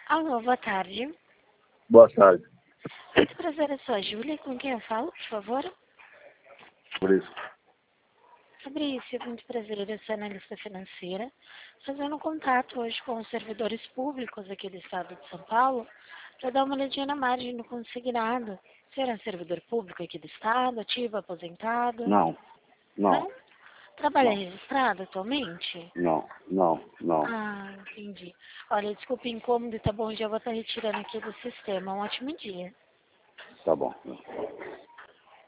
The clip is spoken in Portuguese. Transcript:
Alô, boa tarde. Boa tarde. Muito prazer, eu sou a Júlia. Com quem eu falo, por favor? Por isso. Fabrício, muito prazer, eu sou analista financeira. Fazendo contato hoje com os servidores públicos aqui do estado de São Paulo para dar uma olhadinha na margem do consignado. Você era servidor público aqui do estado, ativo, aposentado? Não, não, Não? Trabalha não, registrado atualmente? não. Ah, entendi. Olha, desculpe o incômodo, tá bom? Já vou estar retirando aqui do sistema. Um ótimo dia. Tá bom.